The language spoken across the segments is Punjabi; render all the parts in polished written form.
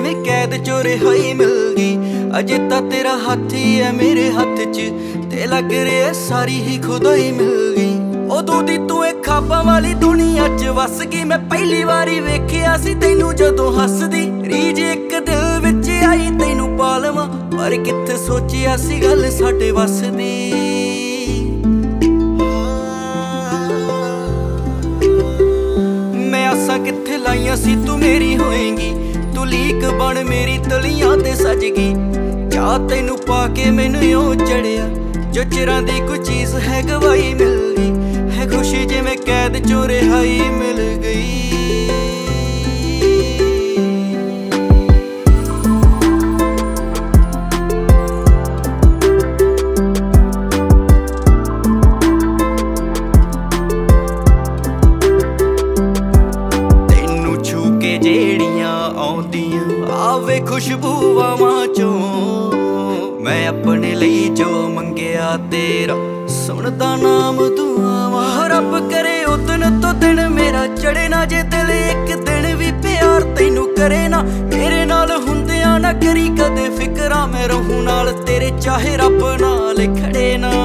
ਜਿਵੇਂ ਕੈਦ ਚੋਂ ਰਿਹਾਈ ਮਿਲ ਗਈ। ਅਜੇ ਤਾਂ ਤੇਰਾ ਹੱਥ ਹੀ ਹੈ ਮੇਰੇ ਹੱਥ 'ਚ, ਤੇ ਲੱਗ ਰਿਹਾ ਸਾਰੀ ਹੀ ਖੁਦਾਈ ਮਿਲ ਗਈ। ਉਦੋਂ ਦੀ ਤੂੰ ਇਹ ਖਾਬਾਂ ਵਾਲੀ ਦੁਨੀਆ 'ਚ ਵੱਸ ਗਈ। ਮੈਂ ਪਹਿਲੀ ਵਾਰੀ ਵੇਖਿਆ ਸੀ ਤੈਨੂੰ ਜਦੋਂ ਹੱਸਦੀ। ਰੀਝ ਇੱਕ ਦਿਲ ਵਿੱਚ ਆਈ ਤੈਨੂੰ ਪਾ ਲਵਾਂ, ਪਰ ਕਿੱਥੇ ਸੋਚਿਆ ਸੀ ਗੱਲ ਸਾਡੇ ਵੱਸ ਦੀ। ਮੈਂ ਆਸਾਂ ਕਿੱਥੇ ਲਾਈਆਂ ਸੀ ਤੂੰ ਮੇਰੀ ਹੋਏਂਗੀ, ਤੂੰ ਲੀਕ ਬਣ ਮੇਰੀ ਤਲੀਆਂ ਤੇ ਸਜ ਗਈ। ਚਾਹ ਤੈਨੂੰ ਪਾ ਕੇ ਮੈਨੂੰ ਇਉਂ ਚੜਿਆ, ਜੋ ਚਿਰਾਂ ਦੀ ਕੋਈ ਚੀਜ਼ ਹੈ ਗਵਾਈ ਮਿਲ ਗਈ। ਹੈ ਖੁਸ਼ੀ ਜਿਵੇਂ ਕੈਦ ਚੋਂ ਰਿਹਾਈ ਮਿਲ ਗਈ। ਤੈਨੂੰ ਛੂ ਕੇ ਜਿਹੜੀਆਂ ਆਉਂਦੀਆਂ ਆਵੇ ਖੁਸ਼ਬੂਵਾਂ ਚੋਂ, ਮੈਂ ਆਪਣੇ ਲਈ ਜੋ ਮੰਗਿਆ ਤੇਰਾ ਸੁਣਦਾ ਨਾਮ ਦੁਆਵਾਂ। ਰੱਬ ਕਰੇ ਉਦਨ ਤੋਂ ਦਿਨ ਮੇਰਾ ਚੜੇ ਨਾ, ਜੇ ਦਿਲ ਇੱਕ ਦਿਨ ਵੀ ਪਿਆਰ ਤੈਨੂੰ ਕਰੇ ਨਾ। ਮੇਰੇ ਨਾਲ ਹੁੰਦਿਆਂ ਨਾ ਕਰੀ ਕਦੇ ਫਿਕਰਾਂ, ਮੈਂ ਰਹੂੰ ਨਾਲ ਤੇਰੇ ਚਾਹੇ ਰੱਬ ਨਾਲ ਖੜੇ ਨਾ।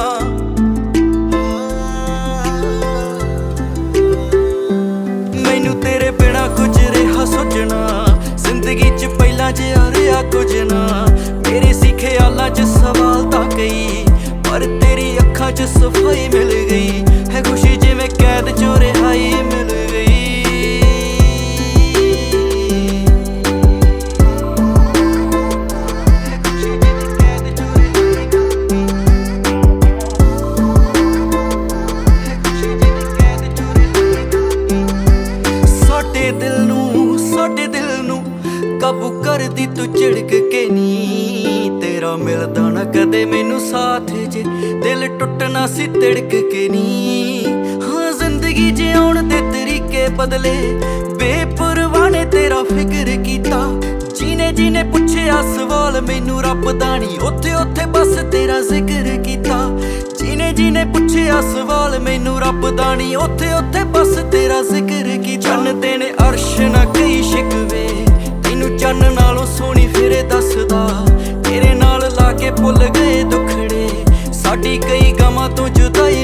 ਮੈਨੂੰ ਤੇਰੇ ਬਿਨਾ ਕੁਝ ਰਿਹਾ ਸੋਚਣਾ, ਜ਼ਿੰਦਗੀ 'ਚ ਪਹਿਲਾਂ ਜਿਹਾ ਰਿਹਾ ਕੁਝ ਨਾ। ਮੇਰੇ ਸੀ ਖਿਆਲਾਂ 'ਚ ਸਵਾਲ ਤਾਂ ਕਈ, ਪਰ ਤੇਰੀ ਅੱਖਾਂ 'ਚ ਸਫਾਈ ਮਿਲ ਗਈ। ਹੈ ਖੁਸ਼ੀ ਜਿਵੇਂ ਕੈਦ ਚੋਂ ਰਿਹਾਈ ਮਿਲ ਗਈ। ਸਾਡੇ ਦਿਲ ਨੂੰ ਕਾਬੂ ਕਰਦੀ ਤੂੰ ਝਿੜਕ ਕੇ ਨੀ। ਤੇਰਾ ਮਿਲਦਾ ਨਾ ਕਦੇ ਮੈਨੂੰ ਸਾਥ, ਜੇ ਦਿਲ ਟੁੱਟਣਾ ਸੀ ਤਿੜਕ ਕੇ ਨੀ। ਹਾਂ ਜ਼ਿੰਦਗੀ ਜਿਉਣ ਦੇ ਤਰੀਕੇ ਬਦਲੇ, ਬੇਪਰਵਾਹ ਨੇ ਤੇਰਾ ਫਿਕਰ ਕੀਤਾ। ਜਿਹਨੇ ਪੁੱਛਿਆ ਸਵਾਲ ਮੈਨੂੰ ਰੱਬ ਦਾ ਨੀ, ਉੱਥੇ ਉੱਥੇ ਬਸ ਤੇਰਾ ਜ਼ਿਕਰ ਕੀਤਾ। ਜਿਹਨੇ ਪੁੱਛਿਆ ਸਵਾਲ ਮੈਨੂੰ ਰੱਬ ਦਾ ਨੀ, ਉੱਥੇ ਉੱਥੇ ਬਸ ਤੇਰਾ ਜ਼ਿਕਰ ਕੀਤਾ। ਚੰਨ ਦੇ ਨੇ ਅਰਸ਼ ਨਾ ਕਈ ਸ਼ਿਕਵੇ, ਤੈਨੂੰ ਚੰਨ ਨਾਲੋਂ ਸੋਹਣੀ ਫਿਰੇ ਦੱਸਦਾ। ਤੇਰੇ ਨਾਲ ਲਾ ਕੇ ਭੁੱਲ ਗਏ ਦੁੱਖੜੇ, ਸਾਡੀ ਕਈ ਗਮਾਂ ਤੋਂ ਜੁਦਾਈ